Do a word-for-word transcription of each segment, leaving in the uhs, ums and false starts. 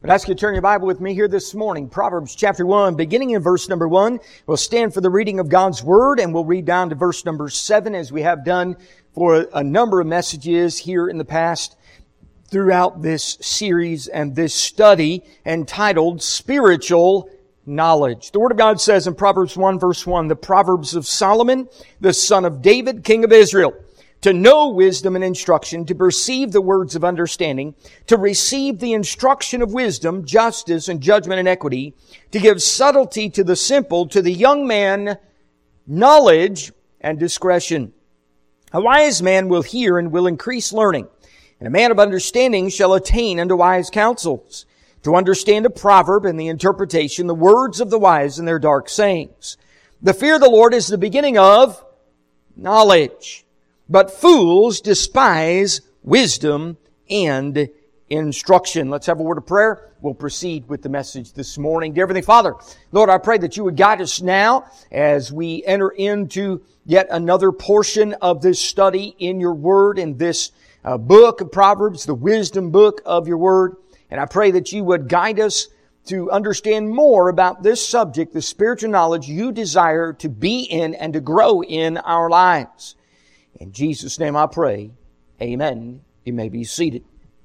I'd ask you to turn your Bible with me here this morning. Proverbs chapter one, beginning in verse number one. We'll stand for the reading of God's Word, and we'll read down to verse number seven, as we have done for a number of messages here in the past throughout this series and this study entitled Spiritual Knowledge. The Word of God says in Proverbs one, verse one, the Proverbs of Solomon, the son of David, king of Israel, to know wisdom and instruction, to perceive the words of understanding, to receive the instruction of wisdom, justice, and judgment and equity, to give subtlety to the simple, to the young man knowledge and discretion. A wise man will hear and will increase learning, and a man of understanding shall attain unto wise counsels. To understand a proverb and the interpretation, the words of the wise and their dark sayings. The fear of the Lord is the beginning of knowledge, but fools despise wisdom and instruction. Let's have a word of prayer. We'll proceed with the message this morning. Dear Heavenly Father, Lord, I pray that you would guide us now as we enter into yet another portion of this study in your Word, in this uh, book of Proverbs, the wisdom book of your Word. And I pray that you would guide us to understand more about this subject, the spiritual knowledge you desire to be in and to grow in our lives. In Jesus' name I pray. Amen. You may be seated.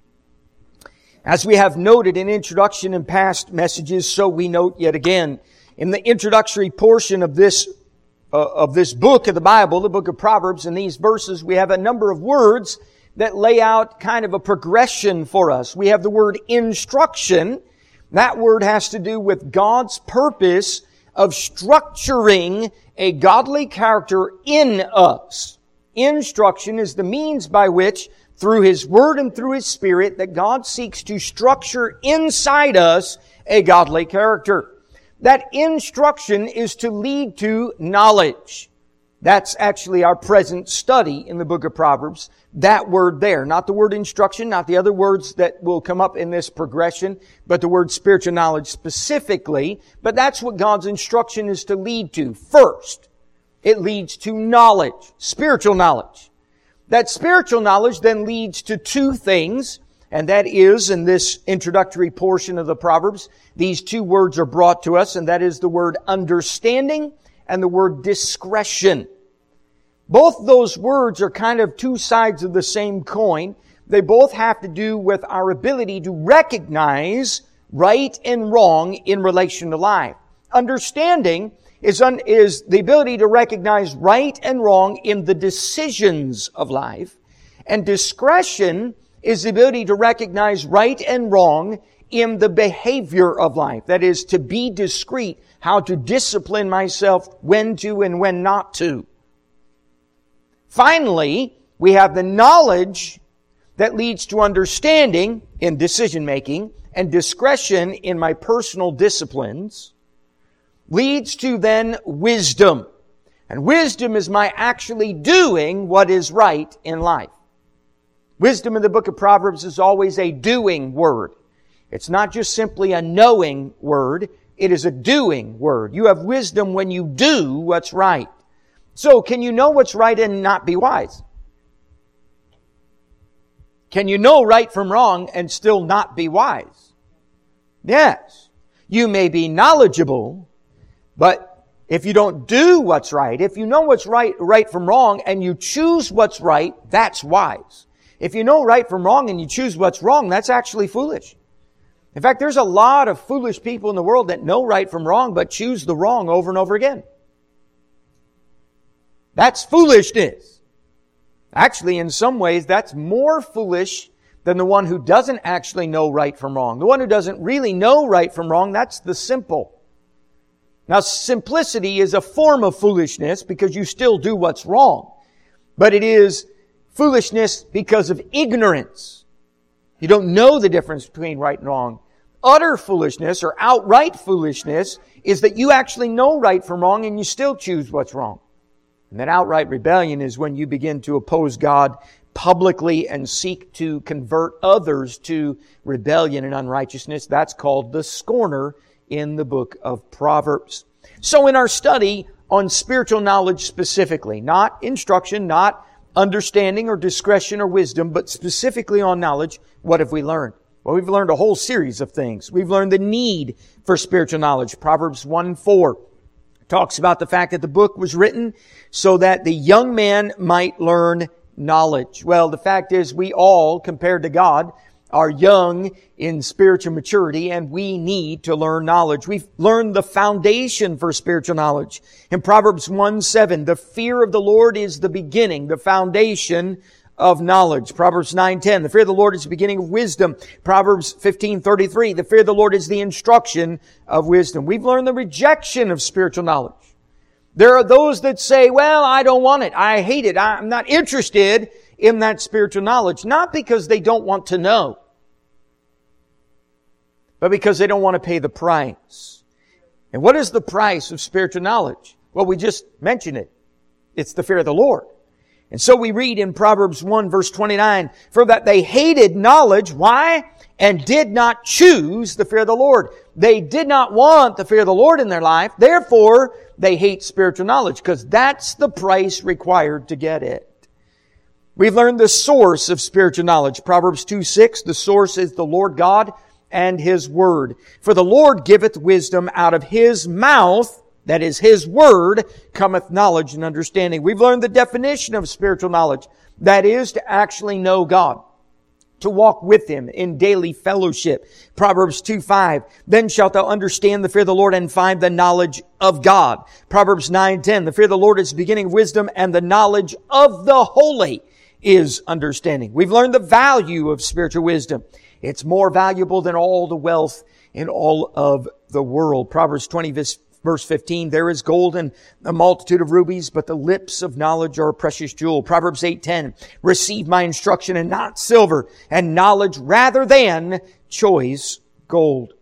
As we have noted in introduction in past messages, so we note yet again in the introductory portion of this uh, of this book of the Bible, the book of Proverbs, in these verses, we have a number of words that lay out kind of a progression for us. We have the word instruction. That word has to do with God's purpose of structuring a godly character in us. Instruction is the means by which, through His Word and through His Spirit, that God seeks to structure inside us a godly character. That instruction is to lead to knowledge. That's actually our present study in the book of Proverbs. That word there, not the word instruction, not the other words that will come up in this progression, but the word spiritual knowledge specifically. But that's what God's instruction is to lead to first. It leads to knowledge, spiritual knowledge. That spiritual knowledge then leads to two things, and that is, in this introductory portion of the Proverbs, these two words are brought to us, and that is the word understanding and the word discretion. Both those words are kind of two sides of the same coin. They both have to do with our ability to recognize right and wrong in relation to life. Understanding is, un, is the ability to recognize right and wrong in the decisions of life. And discretion is the ability to recognize right and wrong in the behavior of life. That is, to be discreet, how to discipline myself, when to and when not to. Finally, we have the knowledge that leads to understanding in decision making and discretion in my personal disciplines. Leads to then wisdom. And wisdom is my actually doing what is right in life. Wisdom in the book of Proverbs is always a doing word. It's not just simply a knowing word. It is a doing word. You have wisdom when you do what's right. So, can you know what's right and not be wise? Can you know right from wrong and still not be wise? Yes. You may be knowledgeable, but if you don't do what's right, if you know what's right, right from wrong, and you choose what's right, that's wise. If you know right from wrong and you choose what's wrong, that's actually foolish. In fact, there's a lot of foolish people in the world that know right from wrong, but choose the wrong over and over again. That's foolishness. Actually, in some ways, that's more foolish than the one who doesn't actually know right from wrong. The one who doesn't really know right from wrong, that's the simple. Now, simplicity is a form of foolishness because you still do what's wrong. But it is foolishness because of ignorance. You don't know the difference between right and wrong. Utter foolishness or outright foolishness is that you actually know right from wrong and you still choose what's wrong. And that outright rebellion is when you begin to oppose God publicly and seek to convert others to rebellion and unrighteousness. That's called the scorner in the book of Proverbs. So in our study on spiritual knowledge specifically, not instruction, not understanding or discretion or wisdom, but specifically on knowledge, what have we learned? Well, we've learned a whole series of things. We've learned the need for spiritual knowledge. Proverbs one four talks about the fact that the book was written so that the young man might learn knowledge. Well, the fact is we all, compared to God, are young in spiritual maturity, and we need to learn knowledge. We've learned the foundation for spiritual knowledge. In Proverbs one seven, the fear of the Lord is the beginning, the foundation of knowledge. Proverbs nine ten, the fear of the Lord is the beginning of wisdom. Proverbs fifteen thirty-three, the fear of the Lord is the instruction of wisdom. We've learned the rejection of spiritual knowledge. There are those that say, well, I don't want it. I hate it. I'm not interested in that spiritual knowledge. Not because they don't want to know, but because they don't want to pay the price. And what is the price of spiritual knowledge? Well, we just mentioned it. It's the fear of the Lord. And so we read in Proverbs one verse twenty-nine, for that they hated knowledge. Why? And did not choose the fear of the Lord. They did not want the fear of the Lord in their life. Therefore, they hate spiritual knowledge, because that's the price required to get it. We've learned the source of spiritual knowledge. Proverbs two six, the source is the Lord God and His Word. For the Lord giveth wisdom, out of His mouth, that is His Word, cometh knowledge and understanding. We've learned the definition of spiritual knowledge. That is to actually know God, to walk with Him in daily fellowship. Proverbs two five, then shalt thou understand the fear of the Lord and find the knowledge of God. Proverbs nine ten, the fear of the Lord is the beginning of wisdom, and the knowledge of the holy is understanding. We've learned the value of spiritual wisdom. It's more valuable than all the wealth in all of the world. Proverbs twenty verse fifteen, there is gold and a multitude of rubies, but the lips of knowledge are a precious jewel. Proverbs eight ten, receive my instruction and not silver, and knowledge rather than choice gold.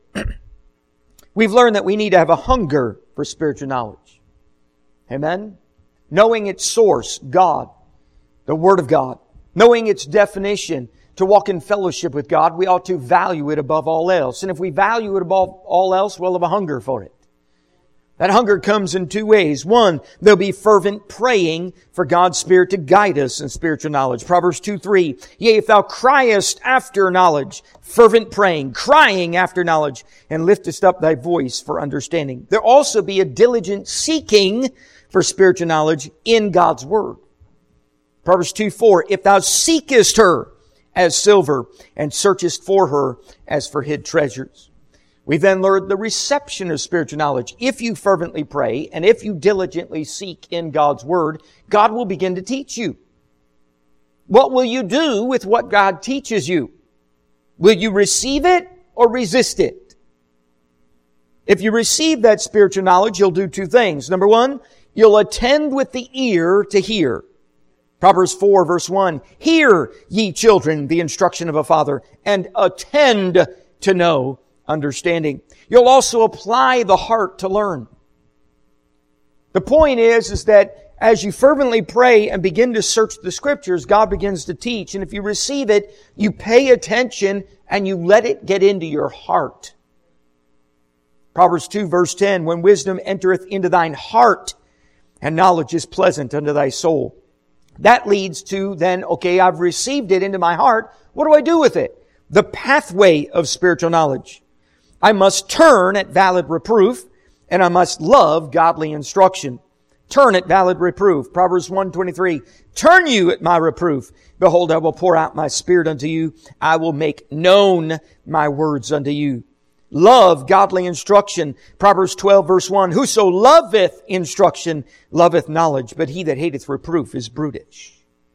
We've learned that we need to have a hunger for spiritual knowledge. Amen? Knowing its source, God, the Word of God. Knowing its definition, to walk in fellowship with God, we ought to value it above all else. And if we value it above all else, we'll have a hunger for it. That hunger comes in two ways. One, there'll be fervent praying for God's Spirit to guide us in spiritual knowledge. Proverbs two three, yea, if thou criest after knowledge, fervent praying, crying after knowledge, and liftest up thy voice for understanding. There'll also be a diligent seeking for spiritual knowledge in God's Word. Proverbs two four, if thou seekest her as silver, and searchest for her as for hid treasures. We then learned the reception of spiritual knowledge. If you fervently pray, and if you diligently seek in God's Word, God will begin to teach you. What will you do with what God teaches you? Will you receive it or resist it? If you receive that spiritual knowledge, you'll do two things. Number one, you'll attend with the ear to hear. Proverbs four verse one, hear, ye children, the instruction of a father, and attend to know understanding. You'll also apply the heart to learn. The point is, is that as you fervently pray and begin to search the Scriptures, God begins to teach. And if you receive it, you pay attention and you let it get into your heart. Proverbs two verse ten, when wisdom entereth into thine heart, and knowledge is pleasant unto thy soul. That leads to then, okay, I've received it into my heart. What do I do with it? The pathway of spiritual knowledge. I must turn at valid reproof, and I must love godly instruction. Turn at valid reproof. Proverbs one twenty-three, turn you at my reproof. Behold, I will pour out my Spirit unto you. I will make known my words unto you. Love godly instruction. Proverbs twelve verse one, whoso loveth instruction loveth knowledge, but he that hateth reproof is brutish.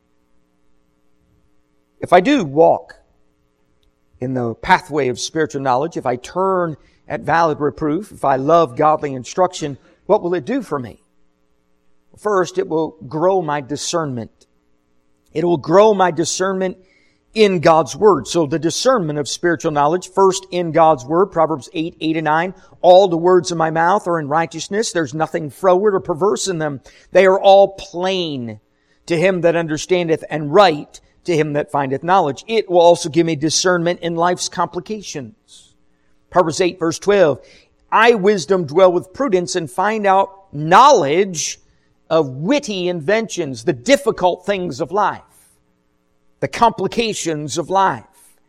If I do walk in the pathway of spiritual knowledge, if I turn at valid reproof, if I love godly instruction, what will it do for me? First, it will grow my discernment. It will grow my discernment in God's Word. So the discernment of spiritual knowledge, first in God's Word, Proverbs eight, eight and nine. All the words of my mouth are in righteousness. There's nothing froward or perverse in them. They are all plain to him that understandeth, and right to him that findeth knowledge. It will also give me discernment in life's complications. Proverbs eight verse twelve. I, wisdom, dwell with prudence and find out knowledge of witty inventions, the difficult things of life, the complications of life.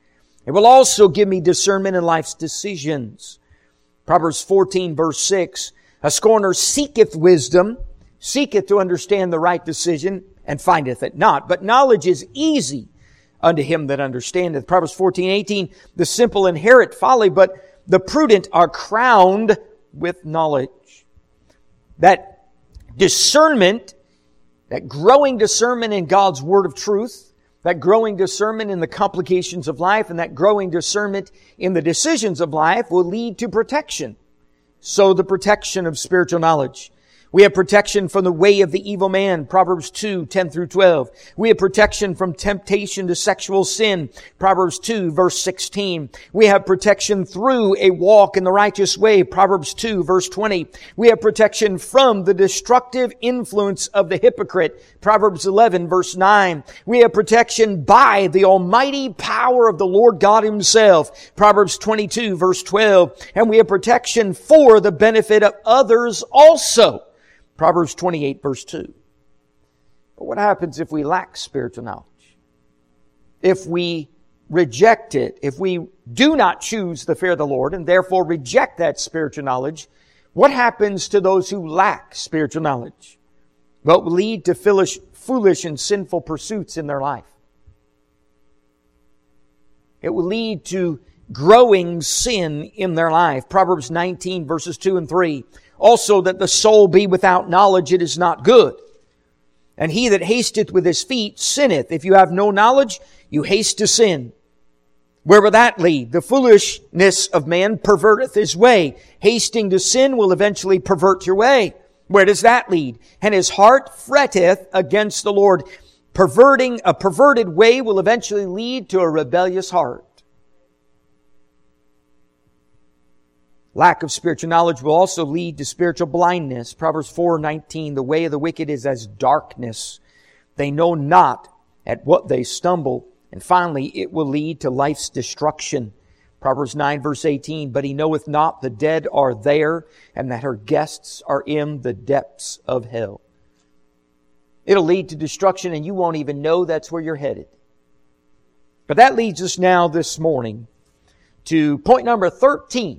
It will also give me discernment in life's decisions. Proverbs fourteen verse six, a scorner seeketh wisdom, seeketh to understand the right decision, and findeth it not. But knowledge is easy unto him that understandeth. Proverbs fourteen eighteen, the simple inherit folly, but the prudent are crowned with knowledge. That discernment, that growing discernment in God's word of truth, that growing discernment in the complications of life, and that growing discernment in the decisions of life will lead to protection. So the protection of spiritual knowledge. We have protection from the way of the evil man, Proverbs two, ten through twelve. We have protection from temptation to sexual sin, Proverbs two, verse sixteen. We have protection through a walk in the righteous way, Proverbs two, verse twenty. We have protection from the destructive influence of the hypocrite, Proverbs eleven, verse nine. We have protection by the almighty power of the Lord God Himself, Proverbs twenty-two, verse twelve. And we have protection for the benefit of others also, Proverbs twenty-eight, verse two. But what happens if we lack spiritual knowledge? If we reject it, if we do not choose the fear of the Lord and therefore reject that spiritual knowledge, what happens to those who lack spiritual knowledge? Well, it will lead to foolish, foolish and sinful pursuits in their life. It will lead to growing sin in their life. Proverbs nineteen, verses two and three. Also, that the soul be without knowledge, it is not good. And he that hasteth with his feet sinneth. If you have no knowledge, you haste to sin. Where will that lead? The foolishness of man perverteth his way. Hasting to sin will eventually pervert your way. Where does that lead? And his heart fretteth against the Lord. Perverting, a perverted way will eventually lead to a rebellious heart. Lack of spiritual knowledge will also lead to spiritual blindness. Proverbs four nineteen, the way of the wicked is as darkness. They know not at what they stumble. And finally, it will lead to life's destruction. Proverbs nine verse eighteen, but he knoweth not the dead are there, and that her guests are in the depths of hell. It'll lead to destruction, and you won't even know that's where you're headed. But that leads us now this morning to point number thirteen.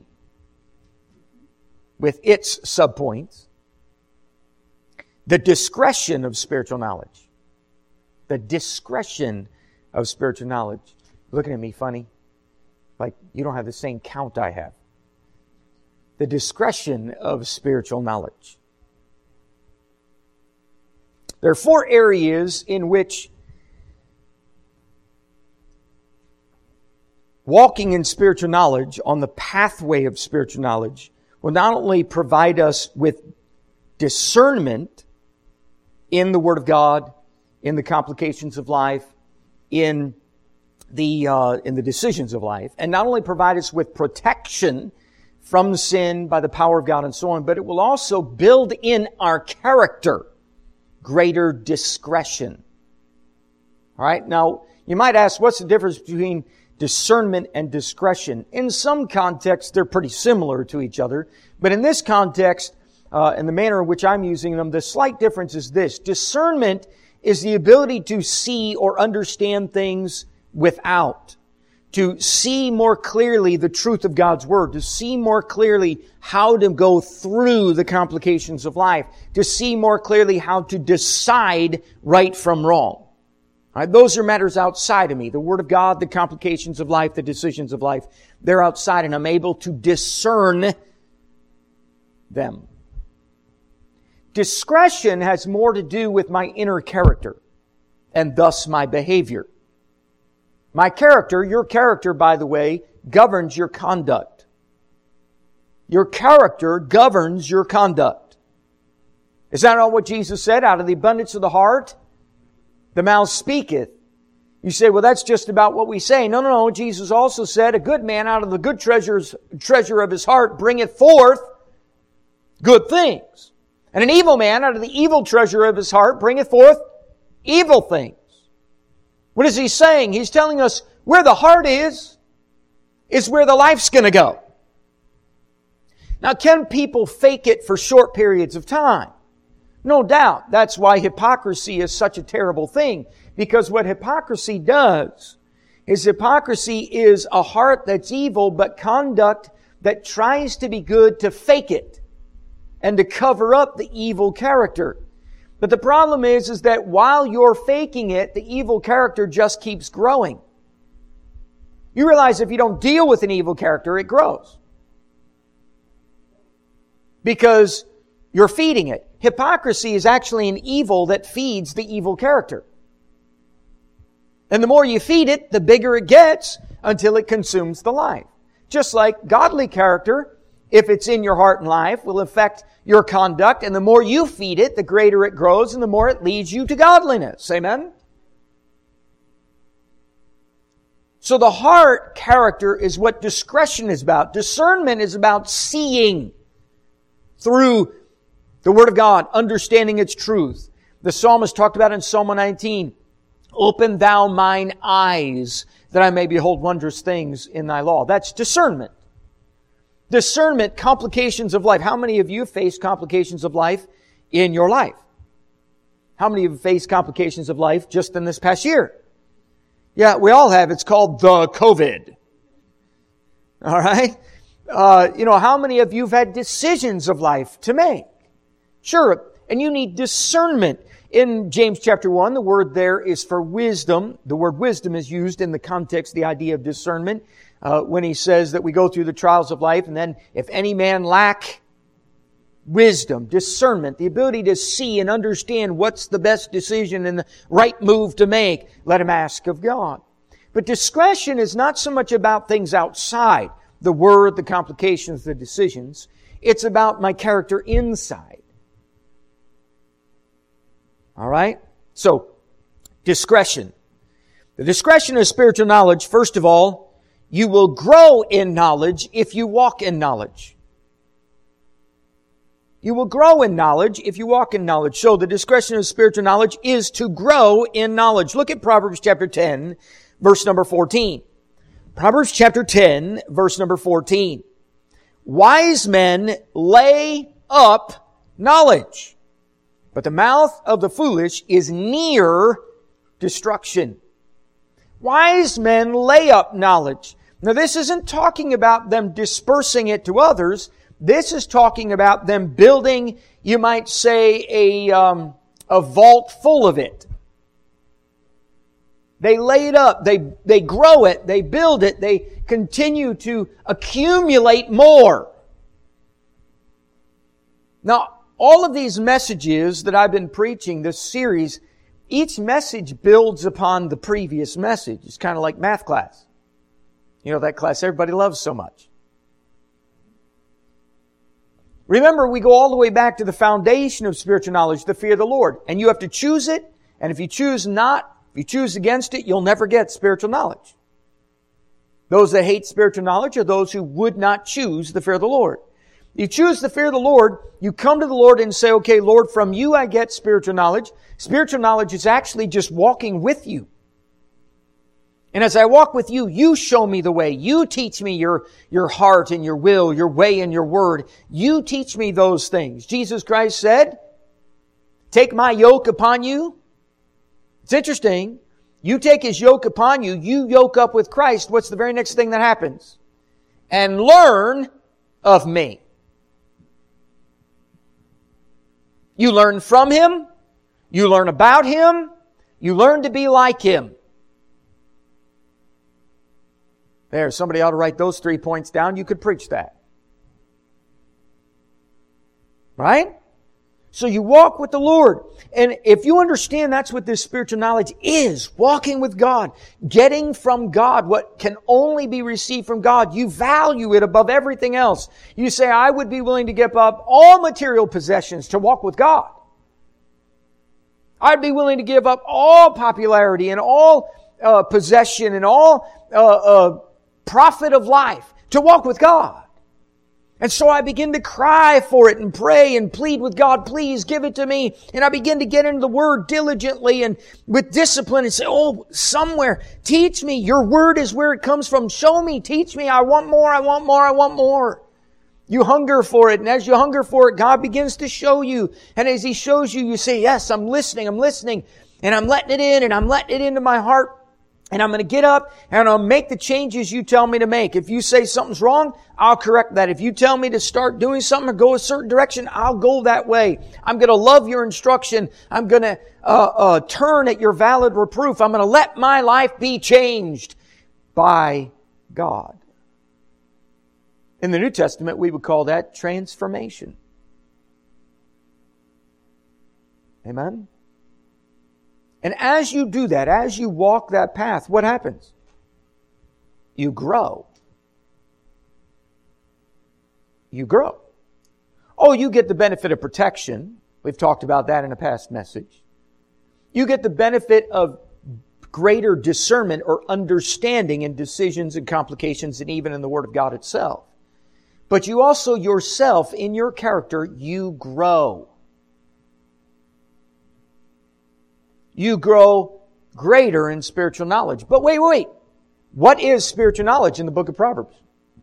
With its subpoints, the discretion of spiritual knowledge. The discretion of spiritual knowledge. Looking at me funny, like you don't have the same count I have. The discretion of spiritual knowledge. There are four areas in which walking in spiritual knowledge, on the pathway of spiritual knowledge, will not only provide us with discernment in the Word of God, in the complications of life, in the uh, in the decisions of life, and not only provide us with protection from sin by the power of God and so on, but it will also build in our character greater discretion. All right? Now, you might ask, what's the difference between discernment and discretion? In some contexts, they're pretty similar to each other. But in this context, uh, in the manner in which I'm using them, the slight difference is this. Discernment is the ability to see or understand things without. To see more clearly the truth of God's Word. To see more clearly how to go through the complications of life. To see more clearly how to decide right from wrong. Right, those are matters outside of me. The Word of God, the complications of life, the decisions of life, they're outside, and I'm able to discern them. Discretion has more to do with my inner character, and thus my behavior. My character, your character, by the way, governs your conduct. Your character governs your conduct. Is that not what Jesus said? Out of the abundance of the heart, the mouth speaketh. You say, well, that's just about what we say. No, no, no. Jesus also said, a good man out of the good treasures, treasure of his heart bringeth forth good things. And an evil man out of the evil treasure of his heart bringeth forth evil things. What is he saying? He's telling us where the heart is, is where the life's going to go. Now, can people fake it for short periods of time? No doubt. That's why hypocrisy is such a terrible thing. Because what hypocrisy does is hypocrisy is a heart that's evil, but conduct that tries to be good to fake it and to cover up the evil character. But the problem is, is that while you're faking it, the evil character just keeps growing. You realize if you don't deal with an evil character, it grows. Because you're feeding it. Hypocrisy is actually an evil that feeds the evil character. And the more you feed it, the bigger it gets until it consumes the life. Just like godly character, if it's in your heart and life, will affect your conduct. And the more you feed it, the greater it grows and the more it leads you to godliness. Amen? So the heart character is what discretion is about. Discernment is about seeing through the Word of God, understanding its truth. The psalmist talked about in Psalm one nineteen, open thou mine eyes, that I may behold wondrous things in thy law. That's discernment. Discernment, complications of life. How many of you have faced complications of life in your life? How many of you have faced complications of life just in this past year? Yeah, we all have. It's called the COVID. All right? Uh, you know, how many of you have had decisions of life to make? Sure, and you need discernment. In James chapter one, the word there is for wisdom. The word wisdom is used in the context, the idea of discernment, uh, when he says that we go through the trials of life, and then if any man lack wisdom, discernment, the ability to see and understand what's the best decision and the right move to make, let him ask of God. But discretion is not so much about things outside, the word, the complications, the decisions. It's about my character inside. All right? So, discretion. The discretion of spiritual knowledge, first of all, you will grow in knowledge if you walk in knowledge. You will grow in knowledge if you walk in knowledge. So the discretion of spiritual knowledge is to grow in knowledge. Look at Proverbs chapter ten, verse number fourteen. Proverbs chapter ten, verse number fourteen. Wise men lay up knowledge, but the mouth of the foolish is near destruction. Wise men lay up knowledge. Now this isn't talking about them dispersing it to others. This is talking about them building, you might say, a, um, a vault full of it. They lay it up, they, they grow it, they build it, they continue to accumulate more. Now, all of these messages that I've been preaching, this series, each message builds upon the previous message. It's kind of like math class. You know, that class everybody loves so much. Remember, we go all the way back to the foundation of spiritual knowledge, the fear of the Lord. And you have to choose it. And if you choose not, if you choose against it, you'll never get spiritual knowledge. Those that hate spiritual knowledge are those who would not choose the fear of the Lord. You choose the fear of the Lord, you come to the Lord and say, okay, Lord, from you I get spiritual knowledge. Spiritual knowledge is actually just walking with you. And as I walk with you, you show me the way. You teach me your, your heart and your will, your way and your word. You teach me those things. Jesus Christ said, take my yoke upon you. It's interesting. You take His yoke upon you. You yoke up with Christ. What's the very next thing that happens? And learn of me. You learn from Him. You learn about Him. You learn to be like Him. There, somebody ought to write those three points down. You could preach that. Right? So you walk with the Lord. And if you understand that's what this spiritual knowledge is, walking with God, getting from God what can only be received from God, you value it above everything else. You say, I would be willing to give up all material possessions to walk with God. I'd be willing to give up all popularity and all uh, possession and all uh, uh, profit of life to walk with God. And so I begin to cry for it and pray and plead with God, please give it to me. And I begin to get into the Word diligently and with discipline and say, oh, somewhere, teach me. Your Word is where it comes from. Show me, teach me. I want more, I want more, I want more. You hunger for it. And as you hunger for it, God begins to show you. And as He shows you, you say, yes, I'm listening, I'm listening. And I'm letting it in and I'm letting it into my heart. And I'm going to get up and I'll make the changes you tell me to make. If you say something's wrong, I'll correct that. If you tell me to start doing something or go a certain direction, I'll go that way. I'm going to love your instruction. I'm going to uh, uh, turn at your valid reproof. I'm going to let my life be changed by God. In the New Testament, we would call that transformation. Amen? And as you do that, as you walk that path, what happens? You grow. You grow. Oh, you get the benefit of protection. We've talked about that in a past message. You get the benefit of greater discernment or understanding in decisions and complications and even in the Word of God itself. But you also yourself, in your character, you grow. You grow greater in spiritual knowledge. But wait, wait, wait. What is spiritual knowledge in the book of Proverbs?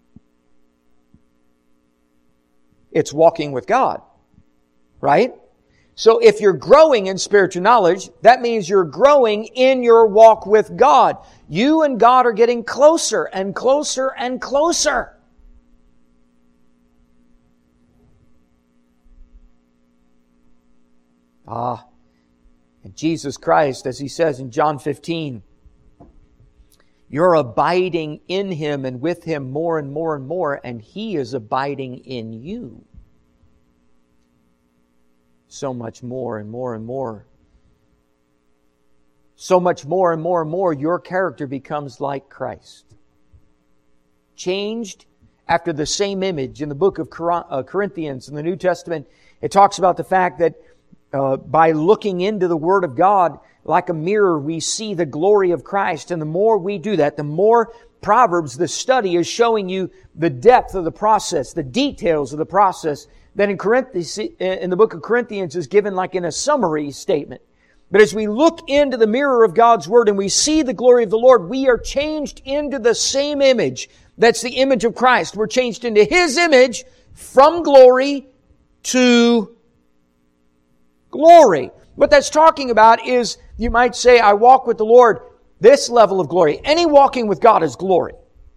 It's walking with God. Right? So if you're growing in spiritual knowledge, that means you're growing in your walk with God. You and God are getting closer and closer and closer. Ah. And Jesus Christ, as He says in John fifteen, you're abiding in Him and with Him more and more and more, and He is abiding in you. So much more and more and more. So much more and more and more, your character becomes like Christ. Changed after the same image. In the book of Corinthians in the New Testament, it talks about the fact that Uh, by looking into the Word of God like a mirror, we see the glory of Christ. And the more we do that, the more Proverbs, the study, is showing you the depth of the process, the details of the process that in Corinthians, in the book of Corinthians is given like in a summary statement. But as we look into the mirror of God's Word and we see the glory of the Lord, we are changed into the same image. That's the image of Christ. We're changed into His image from glory to glory. What that's talking about is, you might say, I walk with the Lord, this level of glory. Any walking with God is glory.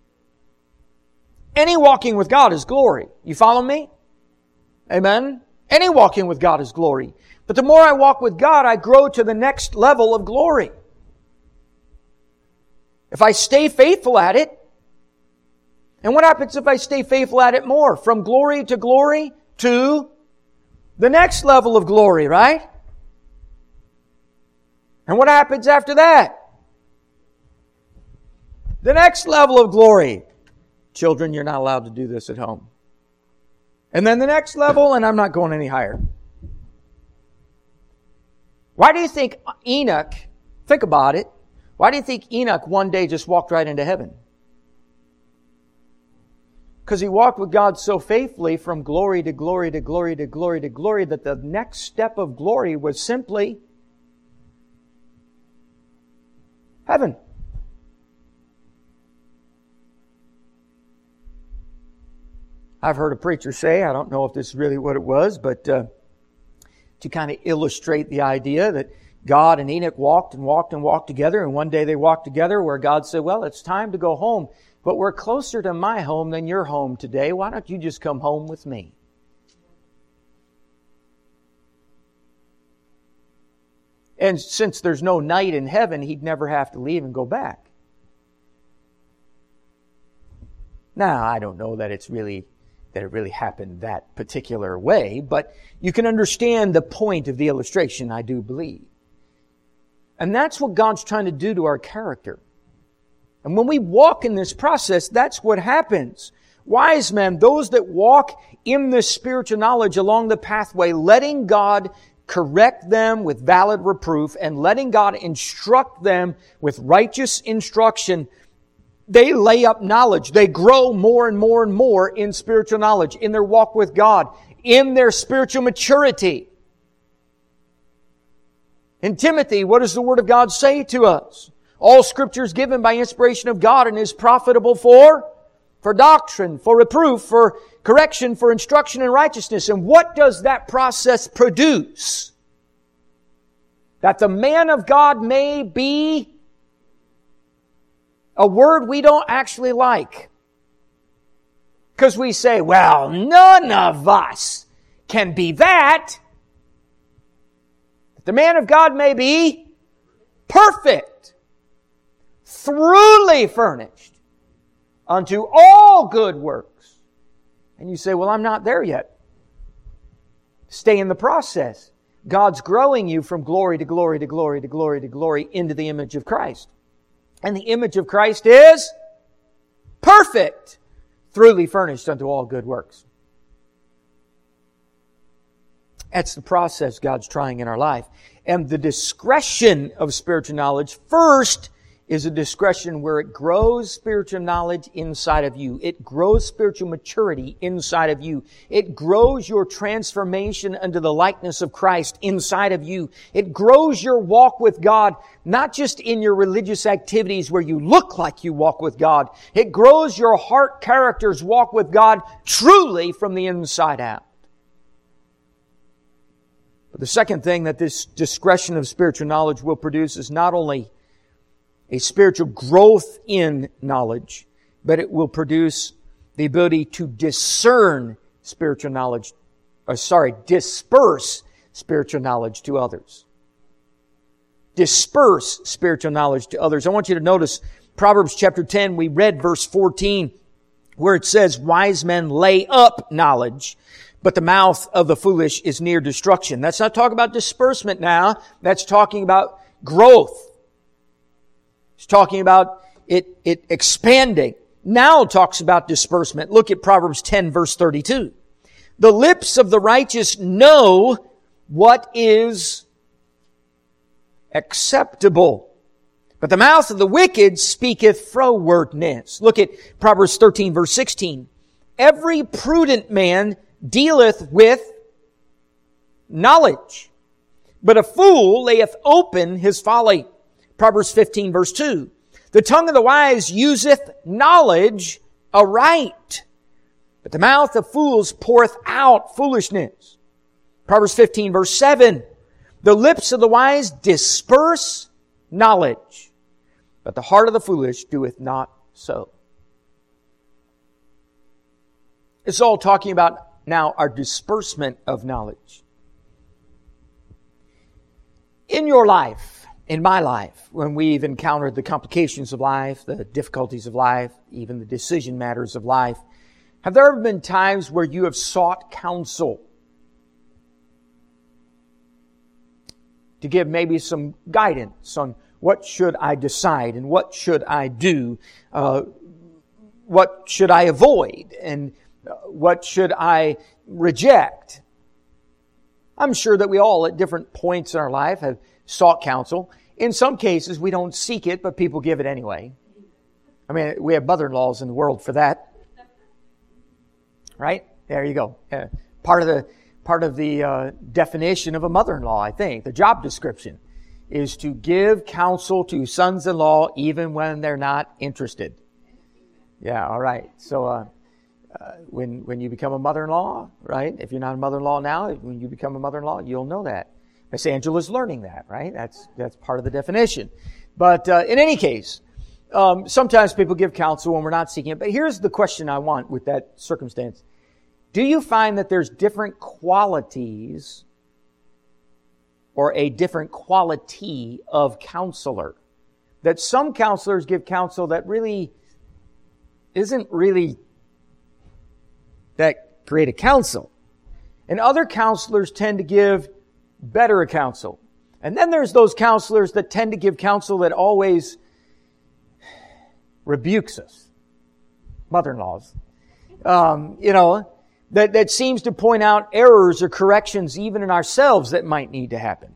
Any walking with God is glory. You follow me? Amen? Any walking with God is glory. But the more I walk with God, I grow to the next level of glory. If I stay faithful at it, and what happens if I stay faithful at it more? From glory to glory to the next level of glory, right? And what happens after that? The next level of glory. Children, you're not allowed to do this at home. And then the next level, and I'm not going any higher. Why do you think Enoch, think about it, why do you think Enoch one day just walked right into heaven? Because he walked with God so faithfully from glory to glory to glory to glory to glory that the next step of glory was simply heaven. I've heard a preacher say, I don't know if this is really what it was, but uh, to kind of illustrate the idea that God and Enoch walked and walked and walked together, and one day they walked together where God said, well, it's time to go home. But we're closer to my home than your home today. Why don't you just come home with me? And since there's no night in heaven, he'd never have to leave and go back. Now, I don't know that it's really, that it really happened that particular way, but you can understand the point of the illustration, I do believe. And that's what God's trying to do to our character. And when we walk in this process, that's what happens. Wise men, those that walk in this spiritual knowledge along the pathway, letting God correct them with valid reproof and letting God instruct them with righteous instruction, they lay up knowledge. They grow more and more and more in spiritual knowledge, in their walk with God, in their spiritual maturity. In Timothy, what does the Word of God say to us? All Scripture is given by inspiration of God and is profitable for, for doctrine, for reproof, for correction, for instruction in righteousness. And what does that process produce? That the man of God may be a word we don't actually like. Because we say, well, none of us can be that. The man of God may be perfect, thoroughly furnished unto all good works. And you say, well, I'm not there yet. Stay in the process. God's growing you from glory to glory to glory to glory to glory into the image of Christ. And the image of Christ is perfect, thoroughly furnished unto all good works. That's the process God's trying in our life. And the discretion of spiritual knowledge, first, is a discretion where it grows spiritual knowledge inside of you. It grows spiritual maturity inside of you. It grows your transformation unto the likeness of Christ inside of you. It grows your walk with God, not just in your religious activities where you look like you walk with God. It grows your heart character's walk with God truly from the inside out. But the second thing that this discretion of spiritual knowledge will produce is not only a spiritual growth in knowledge, but it will produce the ability to discern spiritual knowledge, or sorry, disperse spiritual knowledge to others. Disperse spiritual knowledge to others. I want you to notice Proverbs chapter ten, we read verse fourteen, where it says, wise men lay up knowledge, but the mouth of the foolish is near destruction. That's not talking about disbursement now. That's talking about growth. It's talking about it, it expanding. Now it talks about disbursement. Look at Proverbs ten, verse thirty-two. The lips of the righteous know what is acceptable, but the mouth of the wicked speaketh frowardness. Look at Proverbs thirteen, verse sixteen. Every prudent man dealeth with knowledge, but a fool layeth open his folly. Proverbs fifteen, verse two. The tongue of the wise useth knowledge aright, but the mouth of fools poureth out foolishness. Proverbs fifteen, verse seven. The lips of the wise disperse knowledge, but the heart of the foolish doeth not so. It's all talking about now our disbursement of knowledge. In your life, in my life, when we've encountered the complications of life, the difficulties of life, even the decision matters of life, have there ever been times where you have sought counsel to give maybe some guidance on what should I decide and what should I do, uh, what should I avoid, and what should I reject? I'm sure that we all at different points in our life have sought counsel. In some cases, we don't seek it, but people give it anyway. I mean, we have mother-in-laws in the world for that. Right? There you go. Uh, part of the part of the uh, definition of a mother-in-law, I think, the job description, is to give counsel to sons-in-law even when they're not interested. Yeah, all right. So uh, uh, when when you become a mother-in-law, right? If you're not a mother-in-law now, when you become a mother-in-law, you'll know that. Miss Angela's learning that, right? That's that's part of the definition. But uh, in any case, um, sometimes people give counsel when we're not seeking it. But here's the question I want with that circumstance. Do you find that there's different qualities or a different quality of counselor? That some counselors give counsel that really isn't really that great a counsel. And other counselors tend to give better counsel. And then there's those counselors that tend to give counsel that always rebukes us. Mother-in-laws. Um, you know, that, that seems to point out errors or corrections even in ourselves that might need to happen.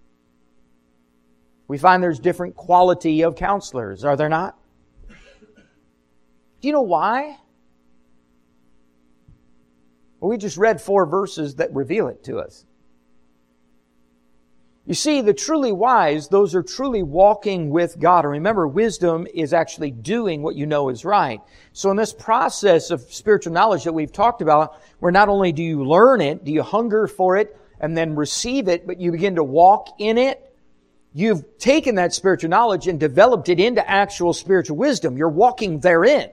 We find there's different quality of counselors, are there not? Do you know why? Well, we just read four verses that reveal it to us. You see, the truly wise, those are truly walking with God. And remember, wisdom is actually doing what you know is right. So in this process of spiritual knowledge that we've talked about, where not only do you learn it, do you hunger for it, and then receive it, but you begin to walk in it, You've taken that spiritual knowledge and developed it into actual spiritual wisdom. You're walking therein.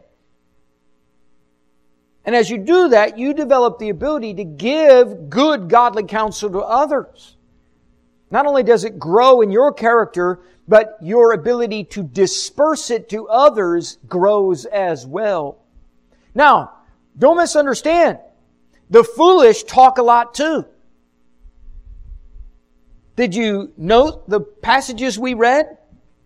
And as you do that, you develop the ability to give good godly counsel to others. Not only does it grow in your character, but your ability to disperse it to others grows as well. Now, don't misunderstand. The foolish talk a lot too. Did you note the passages we read?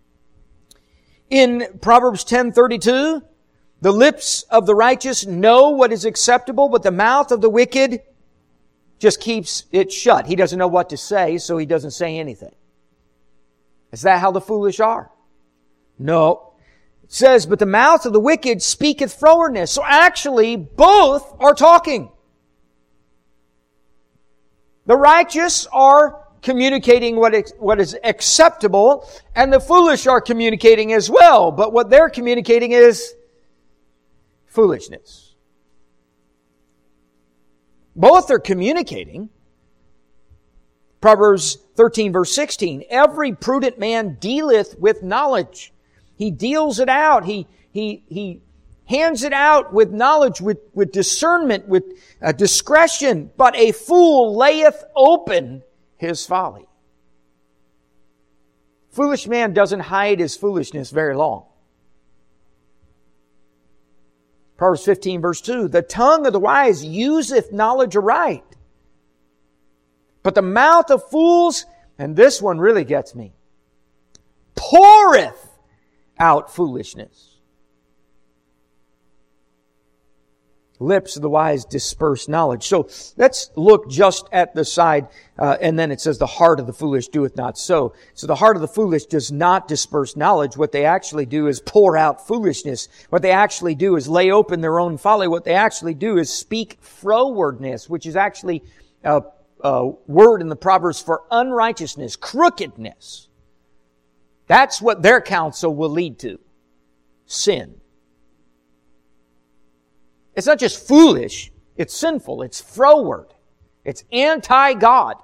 In Proverbs ten thirty-two, the lips of the righteous know what is acceptable, but the mouth of the wicked just keeps it shut. He doesn't know what to say, so he doesn't say anything. Is that how the foolish are? No. It says, but the mouth of the wicked speaketh frowardness. So actually, both are talking. The righteous are communicating what is, what is acceptable, and the foolish are communicating as well. But what they're communicating is foolishness. Both are communicating. Proverbs thirteen verse sixteen, every prudent man dealeth with knowledge. He deals it out. He, he, he hands it out with knowledge, with, with discernment, with uh, discretion. But a fool layeth open his folly. Foolish man doesn't hide his foolishness very long. Proverbs fifteen verse two, the tongue of the wise useth knowledge aright, but the mouth of fools, and this one really gets me, poureth out foolishness. Lips of the wise disperse knowledge. So let's look just at the side, uh, and then it says the heart of the foolish doeth not so. So the heart of the foolish does not disperse knowledge. What they actually do is pour out foolishness. What they actually do is lay open their own folly. What they actually do is speak frowardness, which is actually a, a word in the Proverbs for unrighteousness, crookedness. That's what their counsel will lead to. Sin. It's not just foolish, it's sinful, it's froward, it's anti-God.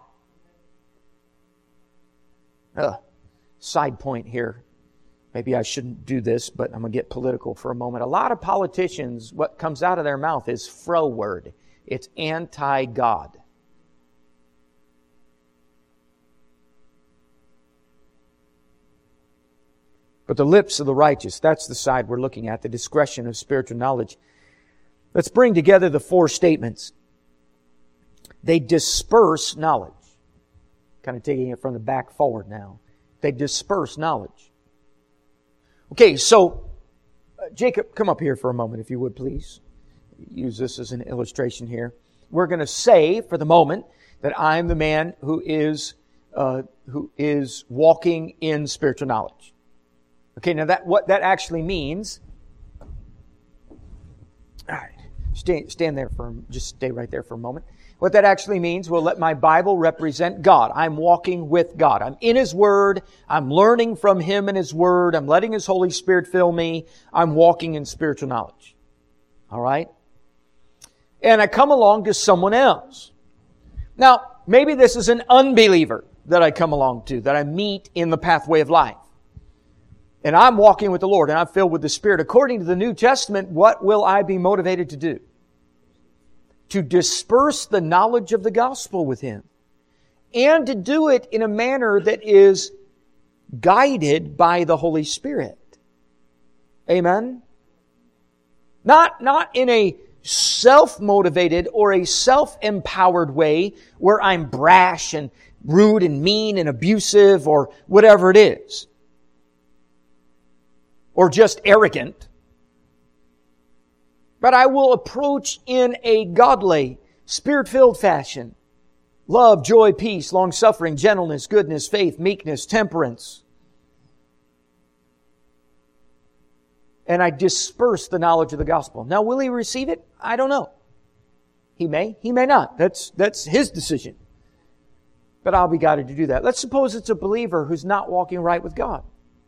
Uh, side point here. Maybe I shouldn't do this, but I'm going to get political for a moment. A lot of politicians, what comes out of their mouth is froward. It's anti-God. But the lips of the righteous, that's the side we're looking at, the discretion of spiritual knowledge. Let's bring together the four statements. They disperse knowledge. Kind of taking it from the back forward now. They disperse knowledge. Okay, so uh, Jacob, come up here for a moment if you would please. Use this as an illustration here. We're going to say for the moment that I'm the man who is uh, who is walking in spiritual knowledge. Okay, now that what that actually means. All right. Stay, stand there for, just stay right there for a moment. What that actually means, well, let my Bible represent God. I'm walking with God. I'm in His Word. I'm learning from Him and His Word. I'm letting His Holy Spirit fill me. I'm walking in spiritual knowledge. All right? And I come along to someone else. Now, maybe this is an unbeliever that I come along to, that I meet in the pathway of life. And I'm walking with the Lord and I'm filled with the Spirit. According to the New Testament, what will I be motivated to do? To disperse the knowledge of the gospel with him. And to do it in a manner that is guided by the Holy Spirit. Amen? Not, not in a self-motivated or a self-empowered way where I'm brash and rude and mean and abusive or whatever it is. Or just arrogant. But I will approach in a godly, Spirit-filled fashion. Love, joy, peace, long-suffering, gentleness, goodness, faith, meekness, temperance. And I disperse the knowledge of the gospel. Now, will he receive it? I don't know. He may, he may not. That's, that's his decision. But I'll be guided to do that. Let's suppose it's a believer who's not walking right with God.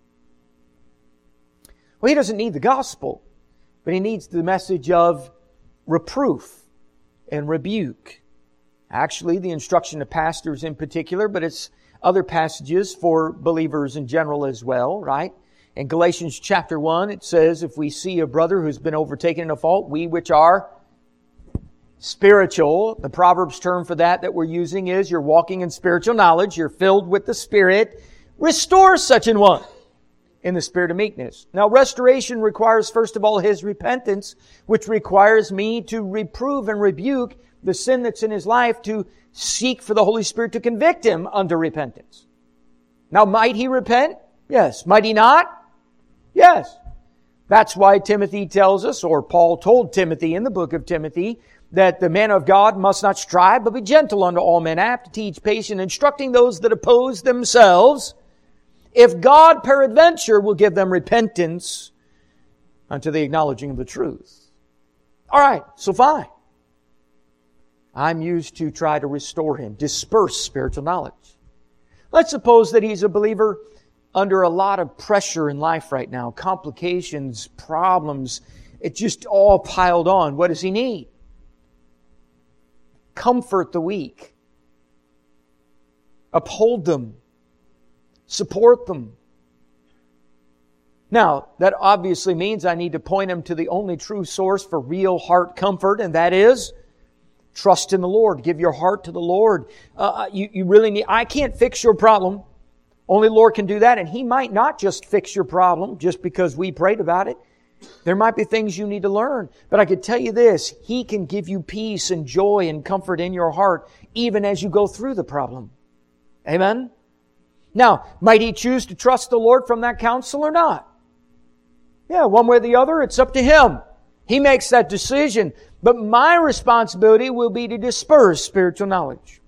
Well, he doesn't need the gospel, but he needs the message of reproof and rebuke. Actually, the instruction to pastors in particular, but it's other passages for believers in general as well, right? In Galatians chapter one, it says, if we see a brother who's been overtaken in a fault, we which are spiritual, the Proverbs term for that that we're using is you're walking in spiritual knowledge, you're filled with the Spirit, restore such an one in the spirit of meekness. Now, restoration requires, first of all, his repentance, which requires me to reprove and rebuke the sin that's in his life, to seek for the Holy Spirit to convict him unto repentance. Now, might he repent? Yes. Might he not? Yes. That's why Timothy tells us, or Paul told Timothy in the book of Timothy, that the man of God must not strive, but be gentle unto all men, apt to teach, patient, instructing those that oppose themselves, if God peradventure will give them repentance unto the acknowledging of the truth. All right, so fine. I'm used to try to restore him, disperse spiritual knowledge. Let's suppose that he's a believer under a lot of pressure in life right now, complications, problems, it's just all piled on. What does he need? Comfort the weak. Uphold them. Support them. Now, that obviously means I need to point him to the only true source for real heart comfort, and that is trust in the Lord. Give your heart to the Lord. Uh, you, you really need, I can't fix your problem. Only the Lord can do that, and He might not just fix your problem just because we prayed about it. There might be things you need to learn. But I could tell you this, He can give you peace and joy and comfort in your heart even as you go through the problem. Amen? Now, might he choose to trust the Lord from that counsel or not? Yeah, one way or the other, it's up to him. He makes that decision. But my responsibility will be to disperse spiritual knowledge.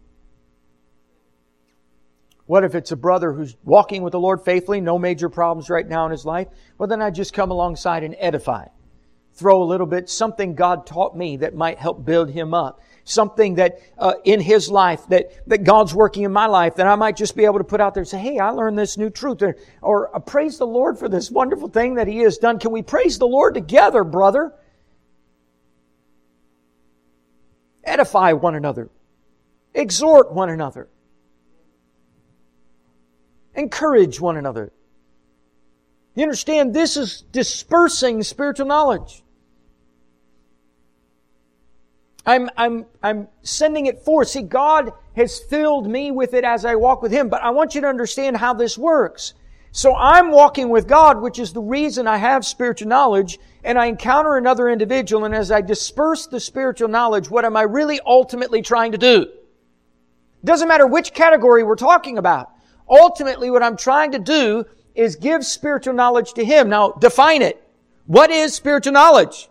What if it's a brother who's walking with the Lord faithfully, no major problems right now in his life? Well, then I just come alongside and edify. Throw a little bit, something God taught me that might help build him up. Something that uh, in his life, that, that God's working in my life, that I might just be able to put out there and say, hey, I learned this new truth. Or, or uh, praise the Lord for this wonderful thing that He has done. Can we praise the Lord together, brother? Edify one another. Exhort one another. Encourage one another. You understand, this is dispersing spiritual knowledge. I'm, I'm, I'm sending it forth. See, God has filled me with it as I walk with Him, but I want you to understand how this works. So I'm walking with God, which is the reason I have spiritual knowledge, and I encounter another individual, and as I disperse the spiritual knowledge, what am I really ultimately trying to do? Doesn't matter which category we're talking about. Ultimately, what I'm trying to do is give spiritual knowledge to him. Now, define it. What is spiritual knowledge?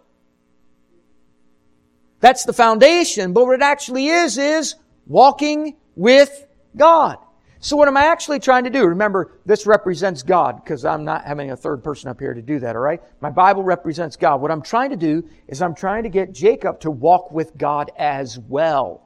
That's the foundation. But what it actually is, is walking with God. So what am I actually trying to do? Remember, this represents God, because I'm not having a third person up here to do that, all right? My Bible represents God. What I'm trying to do is I'm trying to get Jacob to walk with God as well.